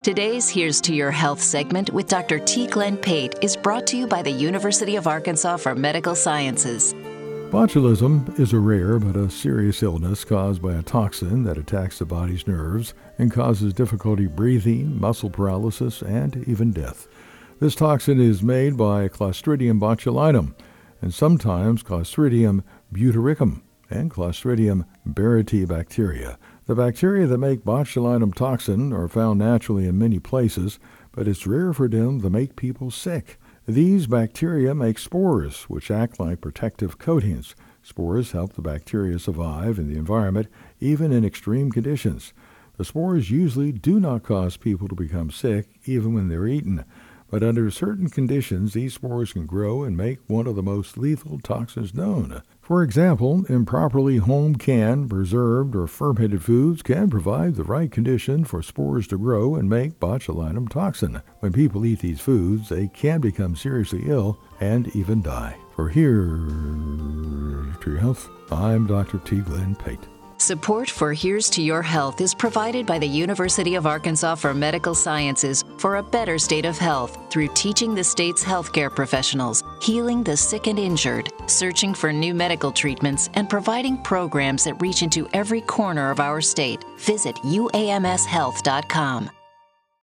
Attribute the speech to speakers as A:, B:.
A: Today's Here's to Your Health segment with Dr. T. Glenn Pate is brought to you by the University of Arkansas for Medical Sciences.
B: Botulism is a rare but a serious illness caused by a toxin that attacks the body's nerves and causes difficulty breathing, muscle paralysis, and even death. This toxin is made by Clostridium botulinum and sometimes Clostridium butyricum and Clostridium barytae bacteria. The bacteria that make botulinum toxin are found naturally in many places, but it's rare for them to make people sick. These bacteria make spores, which act like protective coatings. Spores help the bacteria survive in the environment, even in extreme conditions. The spores usually do not cause people to become sick, even when they're eaten. But under certain conditions, these spores can grow and make one of the most lethal toxins known. For example, improperly home-canned, preserved, or fermented foods can provide the right condition for spores to grow and make botulinum toxin. When people eat these foods, they can become seriously ill and even die. For Here's to Your Health, I'm Dr. T. Glenn Pate.
A: Support for Here's to Your Health is provided by the University of Arkansas for Medical Sciences for a better state of health through teaching the state's healthcare professionals, healing the sick and injured, searching for new medical treatments, and providing programs that reach into every corner of our state. Visit uamshealth.com.